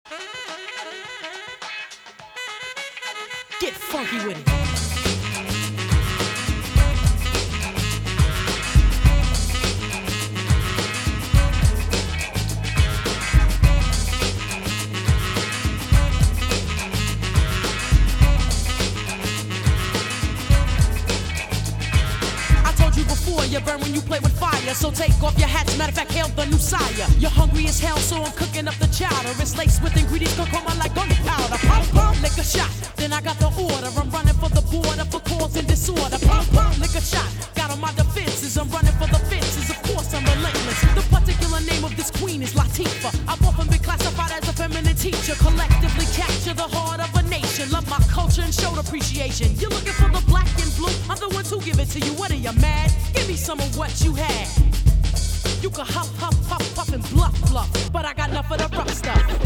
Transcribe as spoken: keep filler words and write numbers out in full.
Get funky with it. You burn when you play with fire, so take off your hats. Matter of fact, hail the new sire. You're hungry as hell, so I'm cooking up the chowder. It's laced with ingredients coma like gunpowder. Pump, pump, lick a shot. Then I got the order. I'm running for the border for causing disorder. Pump, pump, lick a shot. Got on my defenses. I'm running for the fences. Of course, I'm relentless. The particular name of this queen is Latifah. I've often been classified as a feminine teacher. Collectively capture the heart of a nation. Love my culture and show appreciation. You're looking for the black and blue. I'm the ones who give it to you. What are you mad? Give me some of what you had. You can huff, huff, puff, puff, and bluff, bluff, but I got enough of the rough stuff.